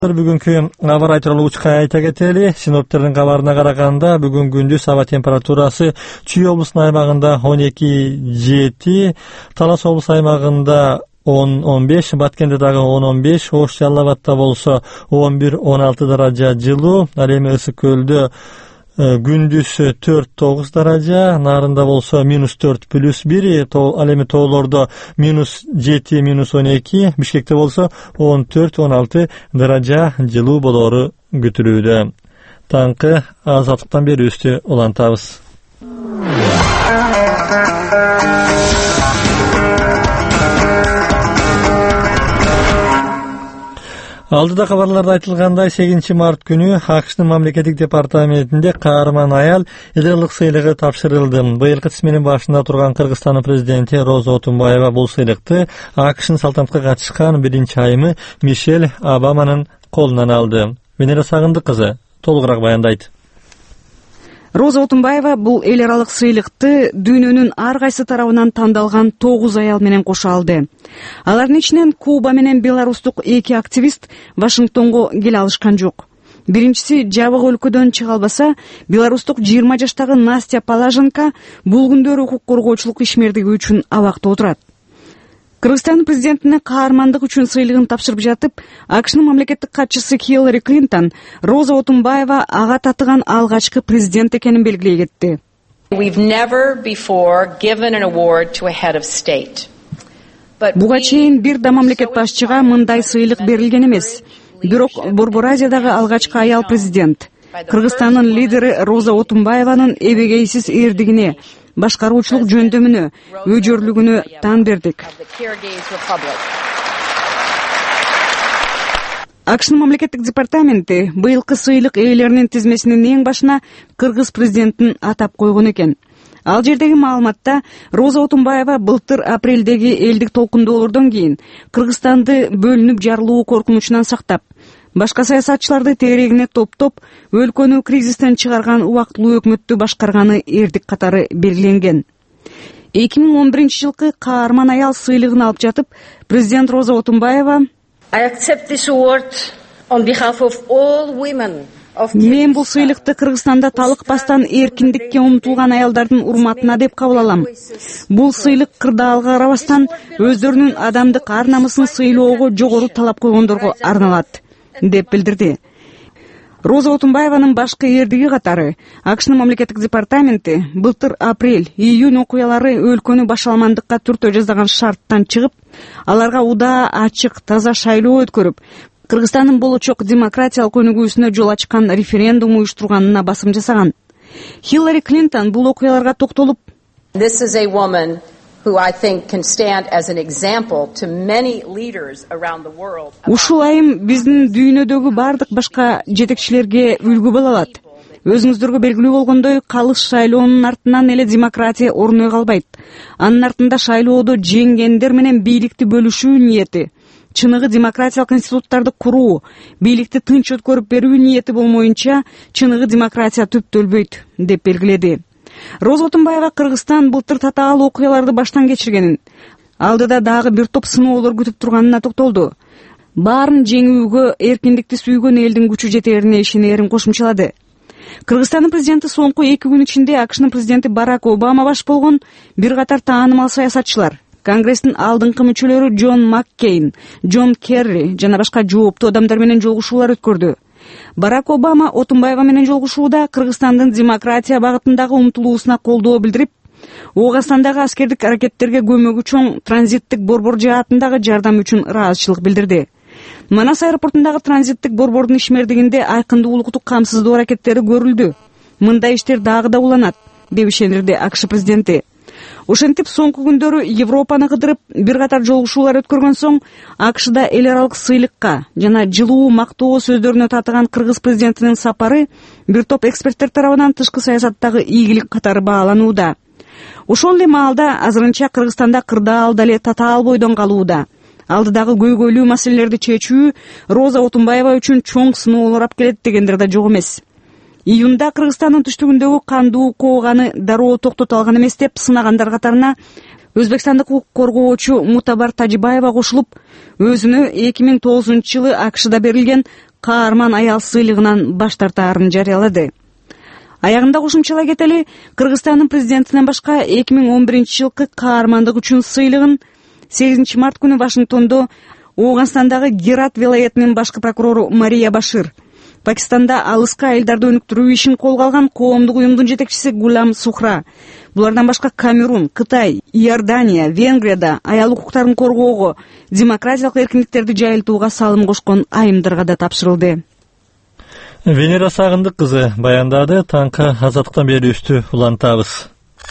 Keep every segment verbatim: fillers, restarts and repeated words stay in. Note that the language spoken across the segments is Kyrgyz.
Бүгүнкү аба ырайы тууралуу учка айта кетели. Синоптиктердин кабарына караганда бүгүн күндүз аба температурасы Чүй облусунун аймагында он эки жети, Талас облус аймагында он он беш, Баткенде дагы он он беш, Ош Жалал Абадта болсо он бир он алты даража жылуу. Ал эми Ысык көлдө күндүз төрт тогуз даража, Нарында болсо минус төрт плюс бир, ал эми тоолордо минус жети минус он эки, Бишкекте болсо он төрт он алты даража жылуу болоору күтүлүүдө. Таңкы азаттыктан берүүбүздү улантабыз. Алдыда кабарларда айтылгандай, сегизинчи март күнү АКШнын мамлекеттик департаментинде каарман аял эл элдик сыйлыгы тапшырылды. Быйылкы тизменин башында турган Кыргызстандын президенти Роза Отунбаева бул сыйлыкты АКШнын салтанатка катышкан биринчи айымы Мишель Обаманын колунан алды. Венера Сагындык кызы толугураак баяндайт. Роза Отунбаева бул эл аралык сыйлыкты дүйнөнүн ар кайсы тарабынан тандалган тогуз аял менен кошо алды. Алардын ичинен Куба менен беларустук эки активист Вашингтонго келе алышкан жок. Биринчиси жабык өлкөдөн чыга албаса, беларустук жыйырма жаштагы Настя Положенко бул күндөрү укук коргоочулук ишмердиги үчүн абакта отурат. Кыргызстандын президентине каармандык үчүн сыйлыгын тапшырып жатып, АКШнын мамлекеттик катчысы Хиллари Клинтон Роза Отунбаева ага татыган алгачкы президент экенин белгилей кетти. We've never before given an award to a head of state. Буга чейин бир да мамлекет башчыга мындай сыйлык берилген эмес. Бирок Борбор Азиядагы алгачкы аял президент. Кыргызстандын лидери Роза Отунбаеванын эбегейсиз эрдигине, башкаруучулук жөндөмүнө, өжөрлүгүнө тан бердик. АКШнын мамлекеттик департаменти быйылкы сыйлык ээлеринин тизмесинин эң башына кыргыз президентин атап койгон экен. Ал жердеги маалыматта Роза Отунбаева былтыр апрелдеги элдик толкундоолордон кийин Кыргызстанды бөлүнүп жарылуу коркунучунан сактап, башка саясатчыларды тегерегине топтоп, өлкөнү кризистен чыгарган убактылуу өкмөттү башкарганы эрдик катары белгиленген. эки миң он биринчи жылкы каарман аял сыйлыгын алып жатып, президент Роза Отунбаева I accept this award on behalf of all women. Мен бул сыйлыкты Кыргызстанда талыкпастан эркиндикке умтулган аялдардын урматына деп кабыл алам. Бул сыйлык кырдаалга карабастан өздөрүнүн адамдык ар намысын сыйлоого жогору талап койгондорго арналат, деп билдирди. Роза Отунбаеванын башкы эрдиги катары АКШнын мамлекеттик департаменти былтыр апрель-июнь окуялары өлкөнү башаламандыкка түртө жасаган шарттан чыгып, аларга удаа ачык, таза шайлоо өткөрүп, Кыргызстандын болочок демократиялык өнүгүүсүнө жол ачкан референдум уюштурганына басым жасаган. Хиллари Клинтон бул окуяларга токтолуп, This is a woman who I think can stand as an example to many leaders around the world. Ушул айым биздин дүйнөдөгү бардык башка жетекчилерге үлгү боло алат. Өзүңүздөргө белгилүү болгондой, калыс шайлоонун артынан эле демократия орной калбайт. Анын артында шайлоодо жеңгендер менен бийликти бөлүшүү ниети, чыныгы демократиялык институттарды куруу, бийликти тынч өткөрүп берүү ниети болмоюнча чыныгы демократия түптөлбөйт, деп белгиледи. Роза Отунбаева Кыргызстан былтыр татаал окуяларды баштан кечиргенин, алдыда дагы бир топ сыноолор күтүп турганына токтолду. Баарын жеңүүгө эркиндикти сүйгөн элдин күчү жетерине ишенерин кошумчалады. Кыргызстандын президенти соңку эки күн ичинде АКШнын президенти Барак Обама баш болгон бир катар таанымал саясатчылар, Конгресстин алдыңкы мүчөлөрү Джон Маккейн, Джон Керри жана башка жооптуу адамдар менен жолугушуулар өткөрдү. Барак Обама Отунбаева менен жолугушууда Кыргызстандын демократия багытындагы умтулуусуна колдоо билдирип, Ооганстандагы аскердик аракеттерге көмөгү чоң транзиттик борбор жаатындагы жардам үчүн ыраазычылык билдирди. Манас аэропортундагы транзиттик борбордун ишмердигинде айкындуулуктук камсыздоо аракеттери көрүлдү. Мындай иштер дагы да уланат, деп ишендирди АКШ президенти. Ошентип соңку күндөрү Европаны кыдырып бир катар жолугушуулар өткөргөн соң, АКШда эл аралык сыйлыкка жана жылуу мактоо сөздөрүнө татыган кыргыз президентинин сапары бир топ эксперттер тарабынан тышкы саясаттагы ийгилик катары бааланууда. Ошол эле маалда азырынча Кыргызстанда кырдаал дале татаал бойдон калууда. Алдыдагы көйгөйлүү маселелерди чечүү Роза Отунбаева үчүн чоң сыноолор алып келет дегендер да жок эмес. Июнда Кыргызстандын түштүгүндөгү кандуу кооганы дароо токтото алган эмес деп сынагандар катарына Өзбекстандык укук коргоочу Мутабар Тажибаева кошулуп, өзүнө эки миң тогузунчу жылы АКШда берилген каарман аял сыйлыгынан баш тартаарын жарыялады. Аягында кошумчалай кетели, Кыргызстандын президентинен башка эки миң он биринчи жылкы каармандык үчүн сыйлыгын сегизинчи март күнү Вашингтондо Ооганстандагы Герат вилаятынын башкы прокурору Мария Башир, Пакистанда алыска айылдарды өнүктүрүү ишин колго алган коомдук уюмдун жетекчиси Гулам Сухра, булардан башка Камерун, Кытай, Иордания, Венгрияда аял укуктарын коргоого, демократиялык эркиндиктерди жайылтууга салым кошкон айымдарга да тапшырылды. Венера Сагындык кызы баяндады, танка азаттыктан берүүбүздү улантабыз.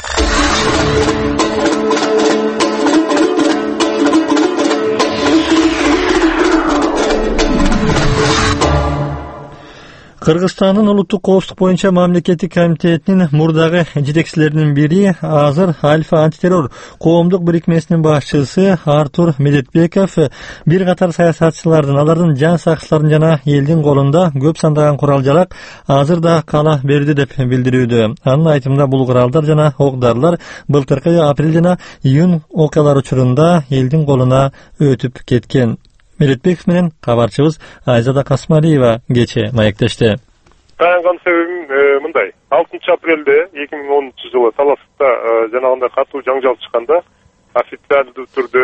Кыргызстандын улуттук коопсуздук боюнча мамлекеттик комитетинин мурдагы жетекчилеринин бири азыр Альфа антитеррор коомдук бирикмесинин башчысы Артур Медетбеков бир катар саясатчылардын, алардын жан сакчылардын жана элдин колунда көп сандаган курал-жарак азыр да кала берди деп билдирүүдө. Анын айтымында бул куралдар жана ок-дарылар былтыркы апрель жана июнь окуялары учурунда элдин колуна өтүп кеткен. Медетбеков менен кабарчыбыз Айзада Касмалиева кече маектешти. Таянган себебим мындай. алтынчы апрелде эки миң онунчу жылы Таласта жанагындай катуу жаңжал чыкканда официалдуу түрдө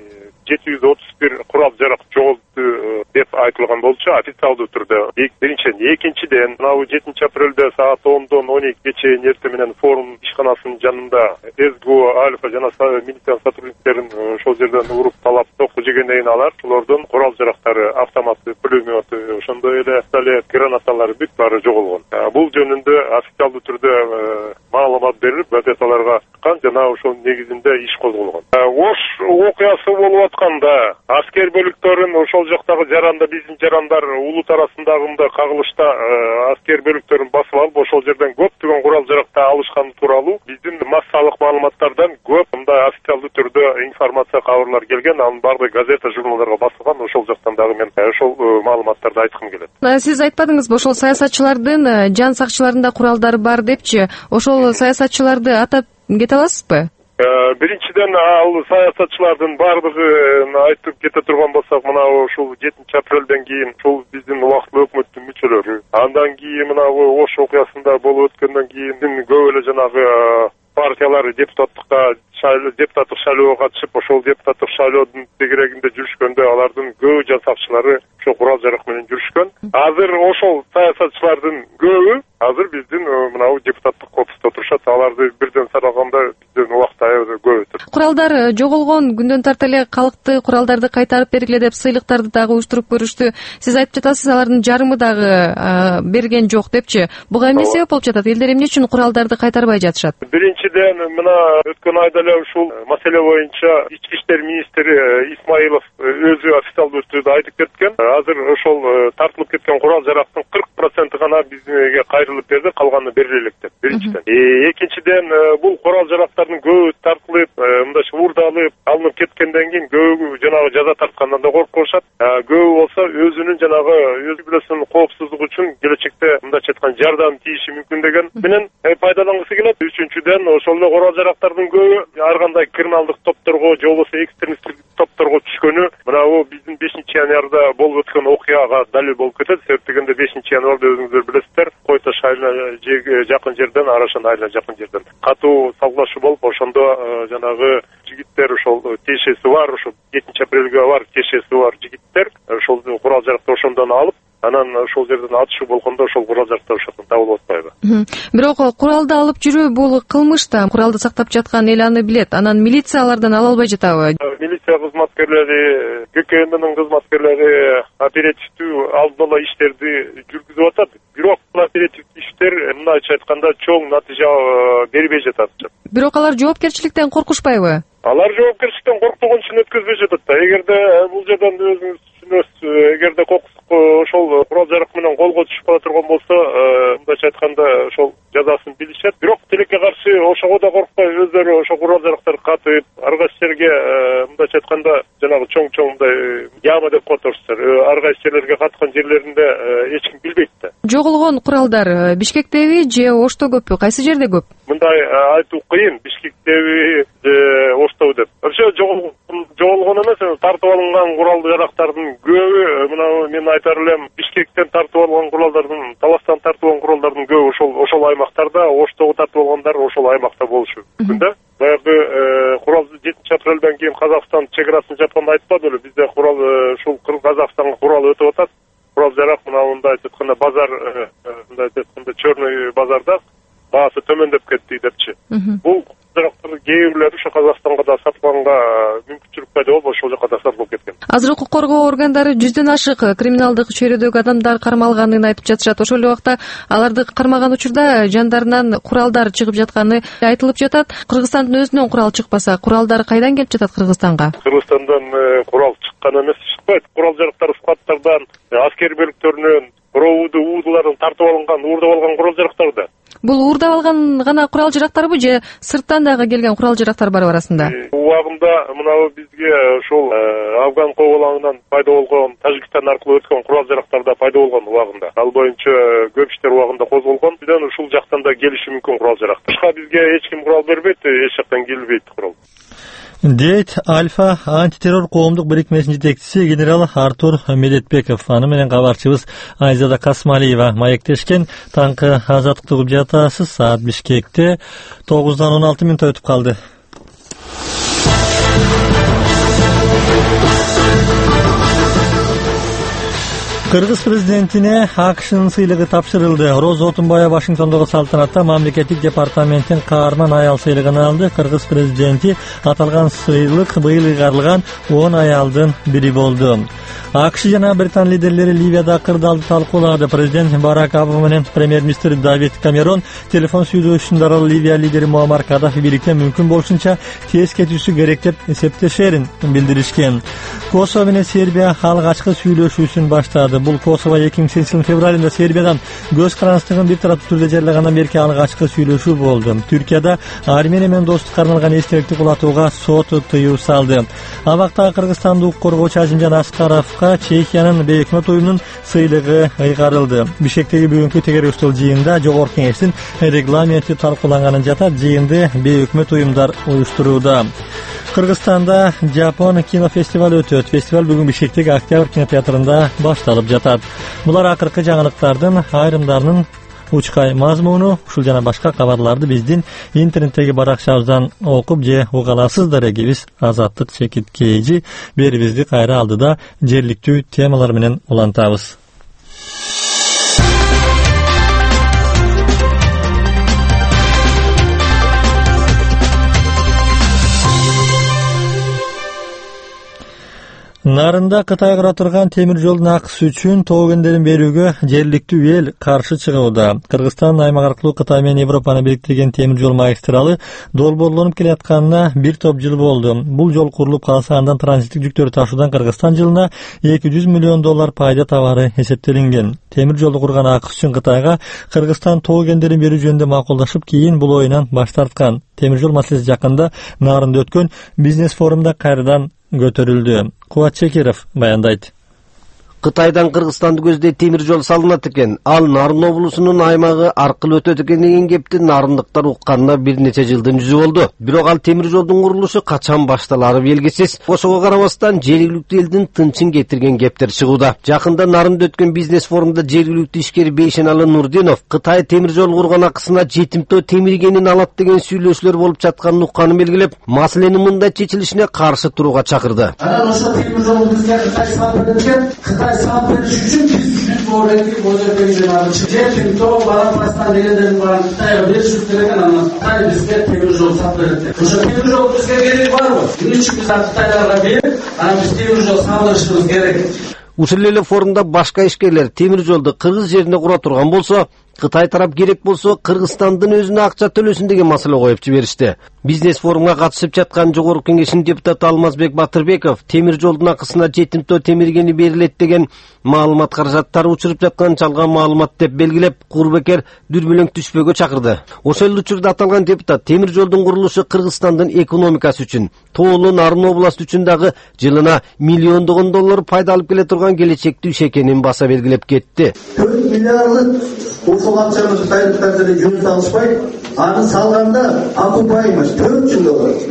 жети жүз отуз бир курал-жарак жоголду деп айтылган болчу, официалдуу түрдө. Биринчиден, экинчиден, мына жетинчи апрелде саат ондон он экиге чейин эртең менен форум ишканасынын жанында СГО Альфа жана милиция сотрудниктерин ошол жерден уруп талап току жегенден алар, улардын курал-жарактары, автоматы, пулемети, ошондой эле дале гранаталары бүт баары жоголгон. Бул жөнүндө официалдуу түрдө маалымат берилип, газеталарга чыккан жана ошол негизинде иш козголгон. Ош окуясы болуп атканда аскер бөлүктөрүн ошол жактагы жаранда биздин жарандар улут арасындагы кагылышта аскер бөлүктөрүн басып алып ошол жерден көптөгөн курал-жаракты алышканы тууралуу биздин массалык маалыматтардан көп мындай официалдуу түрдө информация, кабарлар келген. Анын баардыгы газета, журналдарга басылган. Ошол жактан дагы мен ошол маалыматтарды айткым келет. Сиз айтпадыңызбы ошол саясатчылардын жан сакчыларында куралдары бар депчи? Ошол саясатчыларды атап кете аласызбы? Биринчиден, ал саясатчылардын баардыгын айтып кете турган болсок, мына ушул жетинчи апрелден кийин ушул биздин убактылуу өкмөттүн мүчөлөрү, андан кийин мына Ош окуясында болуп өткөндөн кийин көп эле жанагы партиялар депутаттыкка депутаттык шайлоого катышып, ошол депутаттык шайлоодун тегерегинде жүрүшкөндө алардын көп жан сакчылары ошол курал-жарак менен жүрүшкөн. Азыр ошол саясатчылардын көбү азыр биздин мынау депутаттык корпуста турушат. Аларды бирден санаганда бизден убакыт аябай көп өтөт. Куралдар жоголгон күндөн тарта эле калкты куралдарды кайтарып бергиле деп сыйлыктарды дагы уюштуруп көрүштү. Сиз айтып жатасыз, алардын жарымы дагы берген жок депчи. Буга эмне себеп болуп жатат? Элдер эмне үчүн куралдарды кайтарбай жатышат? Биринчиден, мына өткөн айда эле ушул маселе боюнча ички иштер министри Исмаилов өзү официалдуу түрдө айтып кеткен. Азыр ошол тартылып кеткен курал-жарактын кырк проценти гана бизге кайрылып берди, калганы берилет деп. Биринчиден. Экинчиден, бул курал-жарактардын көбү тартылып, мындайча уурдалып, алынып кеткенден кийин көбү жанагы жаза тарткандан да коркуп калышат. Көбү болсо өзүнүн жанагы өз билесинин коопсуздугу үчүн келечекте мындайча айткан жардам тийиши мүмкүн деген менен пайдалангысы келет. Үчүнчүден, ошол эле курал-жарактардын көбү ар кандай криминалдык топторго же болбосо экстремисттик топторго түшкөнү мына бул биздин бешинчи январда болуп өткөн окуяга далил болуп кетет. Себеп дегенде бешинчи январда өзүңүздөр билесиздер, Кой Таш айылына жакын жерден, Арашан айылына жакын жерден катуу салгылашуу болуп, ошондо жанагы жигиттер, ошол тиешеси бар, ошол жетинчи апрелге бар тиешеси бар жигиттер ошол курал-жаракты ошондон алып, анан ошол жерден атышуу болгондо ошол курал-жарактар ошондон табылып атпайбы? Бирок куралды алып жүрүү бул кылмыш да. Куралды сактап жаткан эл аны билет. Анан милиция алардан ала албай жатабы? Милиция кызматкерлери, ККМдин кызматкерлери оперативдүү алдын ала иштерди жүргүзүп атат. Бирок бул оперативдүү иштер мындайча айтканда чоң натыйжа бербей жатат. Бирок алар жоопкерчиликтен коркушпайбы? Алар жоопкерчиликтен коркпогон үчүн өткөзбөй жатат да. Эгерде бул жерден өзүңүз түшүнөсүз, эгерде ошол курал-жарак менен колго түшүп кала турган болсо, мындайча айтканда ошол жазасын билишет. Бирок тилекке каршы ошого да коркпой өздөрү ошол курал-жарактарды катып, ар кайсы жерге мындайча айтканда жанагы чоң-чоң мындай яма деп коёшуптур. Ар кайсы жерлерге каткан жерлеринде эч ким билбейт да. Жоголгон куралдар Бишкектеби же Ошто көппү? Кайсы жерде көп? Мындай айтуу кыйын. Бишкектеби же Ошто деп. Вообще жоголгон жоголгон эмес, тартып алынган курал жарактардын көбү мына мен айтар элем Бишкектен тартып алган куралдардын, Таластан тартып алган куралдардын көбү ошол ошол аймактарда, Оштогу тартып алгандар ошол аймакта болушу мүмкүн да. Баягы курал жетинчи апрелден кийин Казакстан чегарасын жапканда айтпады эле, бизде курал ушул Казакстанга курал өтүп атат. Курал жарак мына мындай айтканда базар, мындай айтканда чорный базарда баасы төмөндөп кетти депчи. Бул жарактар кээ бирлери ошо Казакстанга да сатканга мүмкүнчүлүк пайда болуп, ошол жака да сатылып кеткен. Азыр укук коргоо органдары жүздөн ашык криминалдык чөйрөдөгү адамдар кармалганын айтып жатышат. Ошол эле убакта аларды кармаган учурда жандарынан куралдар чыгып жатканы айтылып жатат. Кыргызстандын өзүнөн курал чыкпаса, куралдар кайдан келип жатат Кыргызстанга? Кыргызстандан курал чыккан эмес, чыкпайт. Курал жарактар складтардан, аскер бөлүктөрүнөн, проводу, уудуларын тартып алынган, уурдап алган курал жарактар да. Бул уурдап алган гана курал жарактарбы же сырттан дагы келген курал жарактар бар арасында? Убагында мына бизге ошол Афган коболаңынан пайда болгон, Тажикстан аркылуу өткөн курал жарактар да пайда болгон убагында. Ал боюнча көп иштер убагында козголгон. Бизден ушул жактан да келиши мүмкүн курал жарак. Башка бизге эч ким курал бербейт, эч жактан келбейт курал. Дейт Альфа антитеррор коомдук бирикмесинин жетекчиси генерал Артур Медетбеков. Аны менен кабарчыбыз Айзада Касмалиева маектешкен. Таңкы азаттыкты угуп жатасыз. Саат Бишкекте тогуздан он алты мүнөт өтүп калды. Кыргыз президентине АКШнын сыйлыгы тапшырылды. Роза Отунбаева Вашингтондогу салтанатта мамлекеттик департаменттин каарман аял сыйлыгын алды. Кыргыз президенти аталган сыйлык быйыл ыйгарылган он аялдын бири болду. АКШ жана Британ лидерлери Ливияда кырдаалды талкуулады. Президент Барак Обама менен премьер-министр Давид Камерон телефон сүйлөшүүсүндө Ливия лидери Муаммар Каддафи бийликтен мүмкүн болушунча тез кетүүсү керек деп эсептешерин билдиришкен. Косово менен Сербия алгачкы сүйлөшүүсүн баштады. Бул Косово эки миң сегизинчи жылдын февралында Сербиядан көз карандычтыгын бир тараптуу түрдө жарыялагандан берки алгачкы сүйлөшүү болду. Түркияда Армения менен достукка арналган эстеликти кулатууга сот тыюу салды. Абакта Кыргызстандык коргоочу Азимжан Аскаровго Чехиянын бейөкмөт уюмунун сыйлыгы ыйгарылды. Бишкектеги бүгүнкү тегерүү жыйынында жогорку кеңештин регламенти талкууланганын жатат. Жыйынды бейөкмөт уюмдар уюштурууда. Кыргызстанда Жапон кинофестивалы өтөт. Фестиваль бүгүн Бишкектеги Октябрь кинотеатрында башталып жатат. Булар акыркы жаңылыктардын айрымдарынын учкай мазмуну. Ушул жана башка кабарларды биздин интернеттеги баракчабыздан окуп же уга аласыздар. Эгибиз Азаттык чекит кейжи берибизди кайра алдыда жергиликтүү темалар менен улантабыз. Нарында Кытай кура турган темир жолдун акысы үчүн тоо кендерин берүүгө жергиликтүү эл каршы чыгууда. Кыргызстан аймак аркылуу Кытай менен Европаны бириктирген темир жол магистралы долбоорлонуп келатканына бир топ жыл болду. Бул жол курулуп калса андан транзиттик жүктөрдү ташуудан Кыргызстан жылына эки жүз миллион доллар пайда табары эсептелинген. Темир жолду курган акысы үчүн Кытайга Кыргызстан тоо кендерин берүү жөнүндө макулдашып, кийин бул оюнан баш тарткан. Темир жол маселеси жакында Нарында өткөн бизнес форумда кайрадан көтөрүлдү. Кубат Чекиров баяндайт. Кытайдан Кыргызстанды көздөй темир жол салынат экен. Ал Нарын облусунун аймагы аркылуу өтөт экен деген кепти нарындыктар укканына бир нече жылдын жүзү болду. Бирок ал темир жолдун курулушу качан башталары белгисиз. Ошого карабастан жергиликтүү элдин тынчын кетирген кептер чыгууда. Жакында Нарында өткөн бизнес форумда жергиликтүү ишкер Бейшеналы Нурдинов Кытай темир жол курган акысына жетимтөө темиргенин алат деген сүйлөшүүлөр болуп жатканын укканын белгилеп, маселенин мындай чечилишине каршы турууга чакырды. Анан ошол темир жол бизге Кытай салып берген, Кытай салып бериш үчүн биз оренди көзөмөл жана жетимтөө Барапастан дегендерин баран Кытайга беришип керек, анан Кытай бизге темир жол салып берет. Ошо темир жол бизге кереги барбы? Эмне үчүн биз Кытайларга берип, анан биз темир жол салдырышыбыз керек? Ушул эле форумда башка ишкерлер темир жолду кыргыз жерине кура турган болсо, Кытай тарап керек болсо Кыргызстандын өзүнө акча төлөсүн деген маселе коюп жиберишти. Бизнес форумга катышып жаткан жогорку кеңештин депутаты Алмазбек Батырбеков темир жолдун акысына жетимтөө темиргени берилет деген маалымат каражаттары учуруп жаткан жалган маалымат деп белгилеп, курбекер дүрбөлөң түшпөөгө чакырды. Ошол учурда аталган депутат темир жолдун курулушу Кыргызстандын экономикасы үчүн, тоолуу Нарын областы үчүн дагы жылына миллиондогон доллар пайда алып келе турган келечектүү иш экенин баса белгилеп кетти. төрт миллиард ошол акчаны Кытайлыктар деле жөн салышпай, аны салганда окупаемость төрт жыл болот.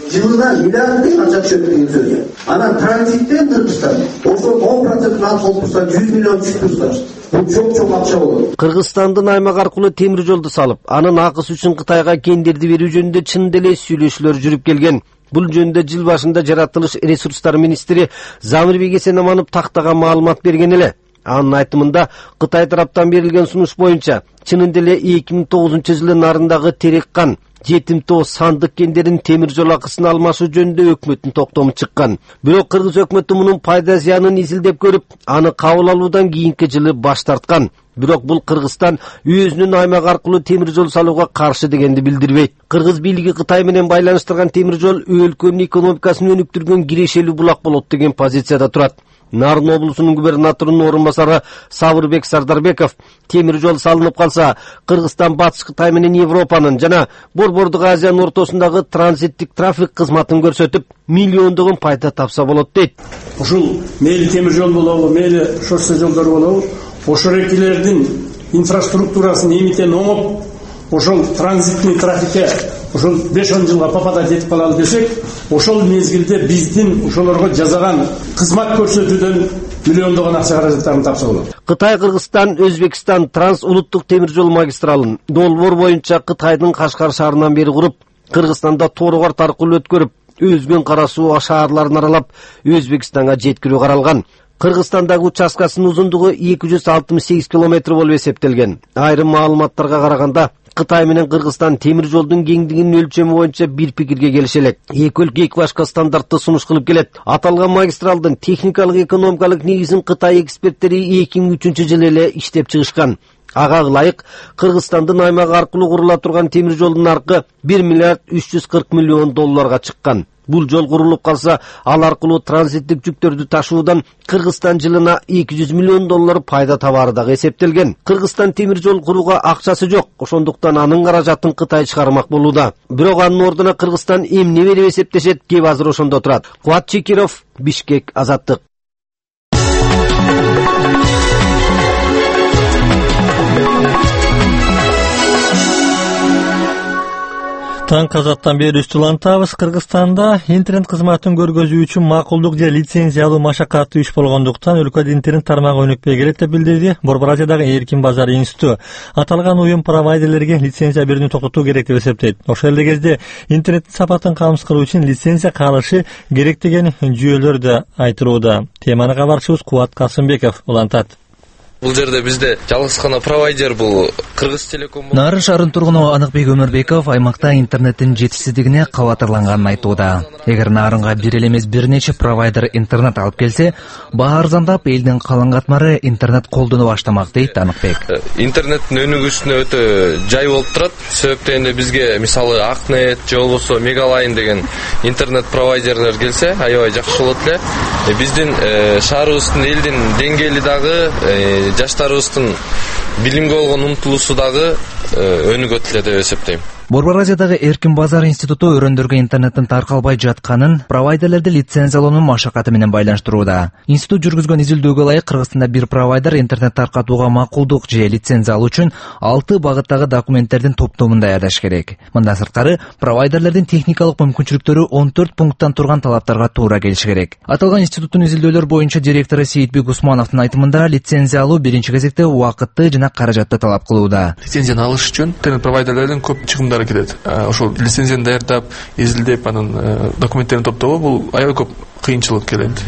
Жылына миллиард теңге акча түшөт деген сөз. Анан транзиттен Кыргызстан ошол он проценттен алып турса жүз миллион түшүп турса, бул чоң-чоң акча болот. Кыргызстандын аймак аркылуу темир жолду салып, анын акысы үчүн Кытайга кендерди берүү жөнүндө чын деле сүйлөшүүлөр жүрүп келген. Бул жөнүндө жыл башында жаратылыш ресурстар министри Замирбек Эсенаманов тактага маалымат берген эле. Анын айтымында Кытай тараптан берилген сунуш боюнча чынын деле эки миң тогузунчу жылы нарындагы Тереккан, Жетимтоо, Сандык кендерин темир жол акысын алмашуу жөнүндө өкмөттүн токтому чыккан. Бирок кыргыз өкмөтү мунун пайда зыянын изилдеп көрүп, аны кабыл алуудан кийинки жылы баш тарткан. Бирок бул Кыргызстан өзүнүн аймак аркылуу темир жол салууга каршы дегенди билдирбейт. Кыргыз бийлиги Кытай менен байланыштырган темир жол өлкөнүн экономикасын өнүктүргөн кирешелүү булак болот деген позицияда турат. Нарын облусунун губернаторунун орун басары Сабырбек Сардарбеков темир жол салынып калса, Кыргызстан батыш Кытай менен Европанын жана Борбордук Азиянын ортосундагы транзиттик трафик кызматын көрсөтүп, миллиондогун пайда тапса болот дейт. Ушул мейли темир жол болобу, мейли шоссе жолдор болобу, ошол экилердин инфраструктурасын эмитен оңоп, ошол транзитный трафикке ошол беш он жылга попадать этип калалы десек, ошол мезгилде биздин ошолорго жасаган кызмат көрсөтүүдөн миллиондогон акча каражаттарын тапса болот. Кытай Кыргызстан Өзбекстан транс улуттук темир жол магистралын долбоор боюнча Кытайдын Кашкар шаарынан бери куруп, Кыргызстанда Торгорт аркылуу өткөрүп, өзгөн кара суу шаарларын аралап, Өзбекстанга жеткирүү каралган. Кыргызстандагы участкасынын узундугу эки жүз алтымыш сегиз километр болуп эсептелген. Айрым маалыматтарга караганда, Кытай менен Кыргызстан темир жолдун кеңдигинин өлчөмү боюнча бир пикирге келише элек. Эки өлкө эки башка стандартты сунуш кылып келет. Аталган магистралдын техникалык экономикалык негизин Кытай эксперттери эки миң үчүнчү жылы эле иштеп чыгышкан. Ага ылайык Кыргызстандын аймак аркылуу курула турган темир жолдун наркы бир миллиард үч жүз кырк миллион долларга чыккан. Бул жол курулуп калса, ал аркылуу транзиттик жүктөрдү ташуудан Кыргызстан жылына эки жүз миллион доллар пайда табары дагы эсептелген. Кыргызстан темир жол курууга акчасы жок, ошондуктан анын каражатын Кытай чыгармак болууда. Бирок анын ордуна Кыргызстан эмне берип эсептешет, кеп азыр ошондо турат. Кубат Чекиров, Бишкек, Азаттык. Таң казаттан бери үстүлантабыз. Кыргызстанда интернет кызматын көргөзүү үчүн макулдук же лицензия алуу машакаттуу иш болгондуктан өлкөдө интернет тармагы өнүкпөй келет деп билдирди Борбор Азиядагы Эркин базар институту. Аталган уюм провайдерлерге лицензия берүүнү токтотуу керек деп эсептейт. Ошол эле кезде интернеттин сапатын камсыз кылуу үчүн лицензия калышы керек деген жүйөлөр да айтылууда. Теманы кабарчыбыз Кубат Касымбеков улантат. Бул жерде бизде жалгыз гана провайдер бул Кыргыз Телеком. Нарын шаарынын тургуну Аныкбек Өмөрбеков аймакта интернеттин жетишсиздигине кабатырланганын айтууда. Эгер Нарынга бир эле эмес бир нече провайдер интернет алып келсе, баа арзандап, элдин калың катмары интернет колдоно баштамак дейт Аныкбек. Интернеттин өнүгүүсүнө өтө жай болуп турат. Себептен бизге мисалы Акнет же болбосо Мегалайн деген интернет провайдерлер келсе, аябай жакшы болот эле. Биздин шаарыбыздын элдин деңгээли дагы жаштарыбыздын билимге болгон умтулуусу дагы өнүгөт эле деп эсептейм. Борбор Азиядагы Эркин базар институту өрөндөргө интернеттин таркалбай жатканын провайдерлерди лицензиялоонун машакаты менен байланыштырууда. Институт жүргүзгөн изилдөөгө ылайык Кыргызстанда бир провайдер интернет таркатууга макулдук же лицензия алуу үчүн алты багыттагы документтердин топтомун даярдаш керек. Мындан сырткары, провайдерлердин техникалык мүмкүнчүлүктөрү он төрт пункттан турган талаптарга туура келиши керек. Аталган институттун изилдөөлөр боюнча директору Сейитбек Усмановдун айтымында, лицензия алуу биринчи кезекте убакытты жана каражатты талап кылууда. Лицензияны алыш үчүн интернет провайдерлердин көп чыгымдары келет. Ошол лицензияны даярдап, изилдеп, анын документтерин топтоо бул аябай көп кыйынчылык келет.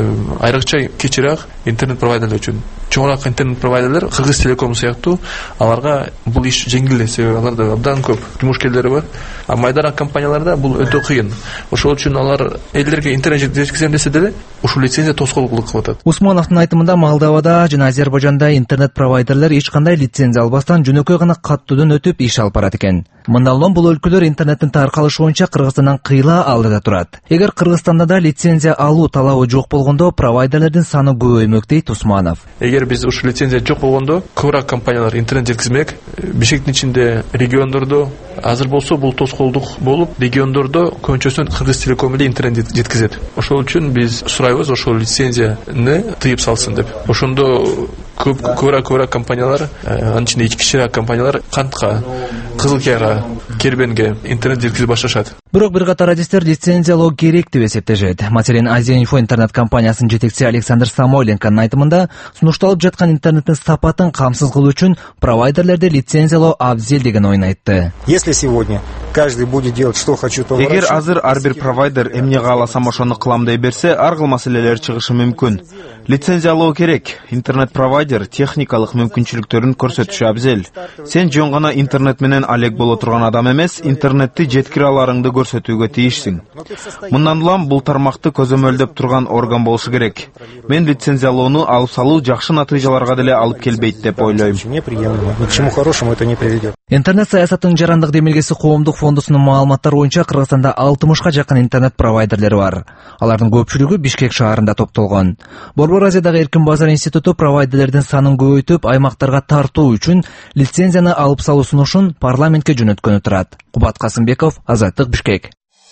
Айрыкча кечирээк интернет провайдерлер үчүн. Чоңураак интернет провайдерлер Кыргыз Телеком сыяктуу, аларга бул иш жеңил, себеби аларда абдан көп жумушкерлери бар. А майдараак компанияларда бул өтө кыйын. Ошол үчүн алар элдерге интернет жеткизем десе деле, ушул лицензия тоскоолдук кылып атат. Усмановдун айтымында, Молдовада жана Азербайжанда интернет провайдерлер эч кандай лицензия албастан жөнөкөй гана каттуудан өтүп иш алып барат экен. Мындан улам бул өлкөлөр интернеттин таркалышы боюнча Кыргызстандан кыйла алдыда турат. Эгер Кыргызстанда да лицензия алуу талабы жок болгондо, провайдерлердин саны көбөймөк дейт Усманов. Эгер биз ушул лицензия жок болгондо, көбүрөөк компаниялар интернет жеткизмек. Бишкектин ичинде, региондордо азыр болсо бул тоскоолдук болуп, региондордо көбүнчөсүн Кыргыз Телеком эле интернет жеткизет. Ошол үчүн биз сурайбыз ошол лицензияны тыйып салсын деп. Ошондо көп көбүрөөк көбүрөөк компаниялар, анын ичинде кичирэк компаниялар кантка кызыл кияга кербенге интернет жеткизип башташат. Бирок бир катар адистер лицензиялоо керек деп эсептешет. Маселен, Азия Инфо интернет компаниясынын жетекчиси Александр Самойленконун айтымында, сунушталып жаткан интернеттин сапатын камсыз кылуу үчүн провайдерлерди лицензиялоо абзел деген оюн айтты. Если сегодня каждый будет делать что хочу, то эгер азыр ар бир провайдер эмне кааласам ошону кылам дей берсе, ар кыл маселелер чыгышы мүмкүн. Лицензиялоо керек. Интернет провайдер техникалык мүмкүнчүлүктөрүн көрсөтүшү абзел. Сен жөн гана интернет менен алек боло турган адам эмес, интернетти жеткире аларыңды көрсөтүүгө тийишсиң. Мындан улам бул тармакты көзөмөлдөп турган орган болушу керек. Мен лицензиялоону алып салуу жакшы натыйжаларга деле алып келбейт деп ойлойм. Ни к чему хорошему это не приведет. Интернет саясаттын жарандык демилгеси коомдук фондусунун маалыматтары боюнча Кыргызстанда алтымышка жакын интернет провайдерлери бар. Алардын көпчүлүгү Бишкек шаарында топтолгон. Борбор Азиядагы Эркин базар институту провайдерлердин санын көбөйтүп, аймактарга тартуу үчүн лицензияны алып салуу сунушун парламентке жөнөткөнү турат. Кубат Касымбеков, Азаттык, Бишкек.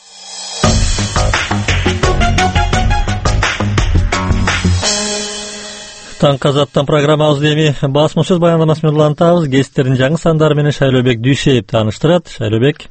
Таңкы Азаттан программабызды эми басма сөз баяндамасы менен улантабыз. Кесиптердин жаңы сандары менен Шайлообек Дүйшеев тааныштырат. Шайлообек.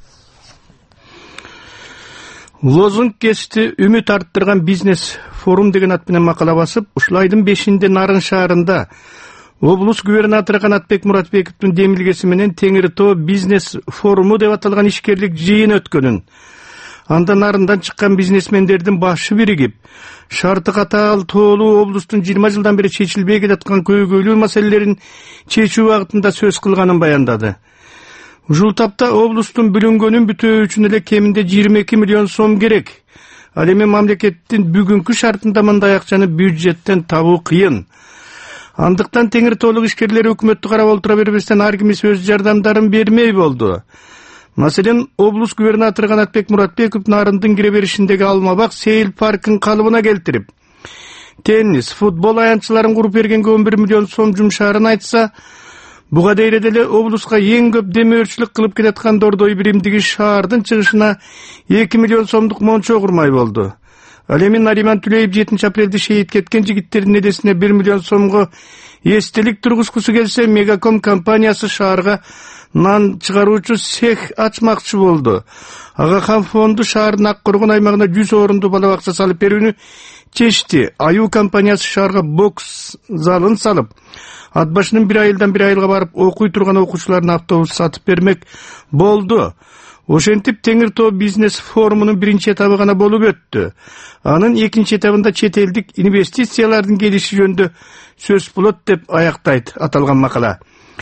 Лозунг кести үмүт арттырган бизнес форум деген ат менен макала басып, ушул айдын бешинде Нарын шаарында облус губернатору Канатбек Муратбековдун демилгеси менен Теңир Тоо бизнес форуму деп аталган ишкерлик жыйын өткөнүн. Анда Нарындан чыккан бизнесмендердин башы биригип, шарты катаал тоолуу облустун жыйырма жылдан бери чечилбей келаткан көйгөйлүү маселелерин чечүү багытында сөз кылганын баяндады. Ушул тапта облустун бүлүнгөнүн бүтөө үчүн эле кеминде жыйырма эки миллион сом керек. Ал эми мамлекеттин бүгүнкү шартында мындай акчаны бюджеттен табуу кыйын. Андыктан Теңир Тоолук ишкерлери өкмөттү карап олтура бербестен ар ким өз жардамдарын бермей болду. Маселен, облус губернатору Канатбек Муратбеков Нарындын кире беришиндеги Алмабак сейил паркын калыбына келтирип, теннис, футбол аянтчыларын куруп бергенге он бир миллион сом жумшаарын айтса, буга дейре деле облуска эң көп демөөрчүлүк кылып келаткан Дордой биримдиги шаардын чыгышына эки миллион сомдук мончо курмай болду. Ал эми Нариман Түлеев жетинчи апрелде шейит кеткен жигиттердин эдесине бир миллион сомго эстелик тургузгусу келсе, Мегаком компаниясы шаарга нан чыгаруучу цех ачмакчы болду. Ага Хан фонду шаардын Ак Коргон аймагына жүз орунду бала бакча салып берүүнү чечти. Аю компаниясы шаарга бокс залын салып, ат башынын бир айылдан бир айылга барып окуй турган окуучуларына автобус сатып бермек болду. Ошентип Теңир Тоо бизнес форумунун биринчи этабы гана болуп өттү. Анын экинчи этабында чет элдик инвестициялардын келиши жөнүндө сөз болот деп аяктайт аталган макала.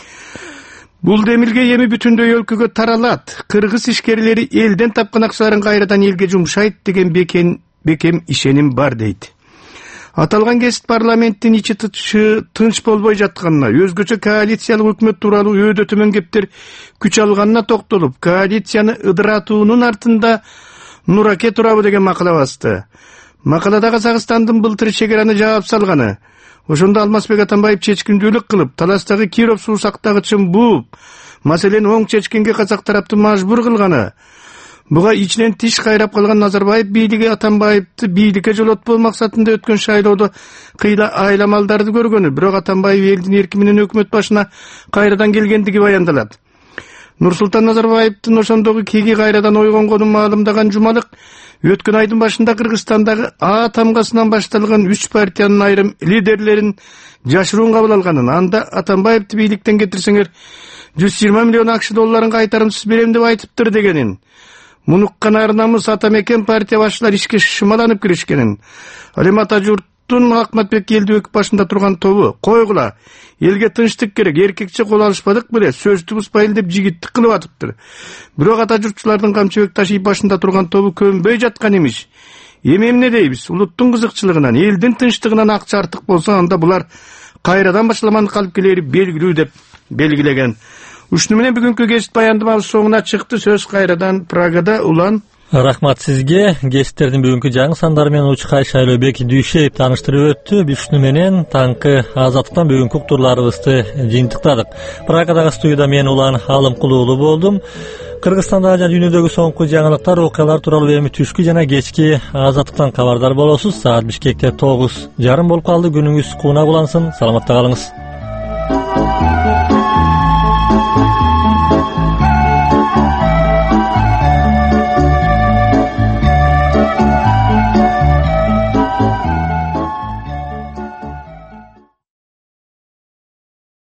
Бул демилге эми бүтүндөй өлкөгө таралат. Кыргыз ишкерлери элден тапкан акчаларын кайрадан элге жумшайт деген бекем бекем ишеним бар дейт. Аталган кесип парламенттин ичи тынч болбой жатканына, өзгөчө коалициялык өкмөт тууралуу өйдө төмөн кептер күч алганына токтолуп, коалицияны ыдыратуунун артында Нураке турабы деген макала басты. Макалада Казакстандын былтыр чек араны жаап салганы, ошондо Алмазбек Атамбаев чечкиндүүлүк кылып, Таластагы Киров суу сактагычын бууп, маселен оң чечкинге казак тараптын мажбур кылганы. Буга ичинен тиш кайрап калган Назарбаев бийлиги Атамбаевди бийликке жолотпоо максатында өткөн шайлоодо кыйла айламалдарды көргөнү, бирок Атамбаев элдин эрки менен өкмөт башына кайрадан келгендиги баяндалат. Нурсултан Назарбаевдин ошондогу кеги кайрадан ойгонгонун маалымдаган Жумалык өткөн айдын башында Кыргызстандагы А тамгасынан башталган үч партиянын айрым лидерлерин жашыруун кабыл алганын, анда Атамбаевди бийликтен кетирсеңер жүз жыйырма миллион акш долларын кайтарымсыз берем деп айтыптыр дегенин. Мунуккан ар намыс атамекен партия башчылар ишке шымаланып киришкенин. Ал эми ата журттун Акматбек Элдибеков башында турган тобу койгула, элге тынчтык керек, эркекче кол алышпадык беле, сөздү бузпайын деп жигиттик кылып атыптыр. Бирок ата журтчулардын Камчыбек Ташиев башында турган тобу көнбөй жаткан эмес. Эми эмне дейбиз? Улуттун кызыкчылыгынан, элдин тынчтыгынан акча артык болсо, анда булар кайрадан башламаны калып келери белгилүү деп белгилеген. Ушуну менен бүгүнкү кесип баяндамабыз соңуна чыкты. Сөз кайрадан Прагада Улан. Рахмат сизге. Кесиптердин бүгүнкү жаңы сандары менен Учкай Шайлообек Дүйшеев тааныштырып өттү. Биз ушуну менен таңкы Азаттыктан бүгүнкү уктурларыбызды жыйынтыктадык. Прагадагы студияда мен Улан Алымкулуулу болдум. Кыргызстанда жана дүйнөдөгү соңку жаңылыктар, окуялар тууралуу эми түшкү жана кечки Азаттыктан кабардар болосуз. Саат Бишкекте тогуз жарым болуп калды. Күнүңүз кууна булансын. Саламатта калыңыз.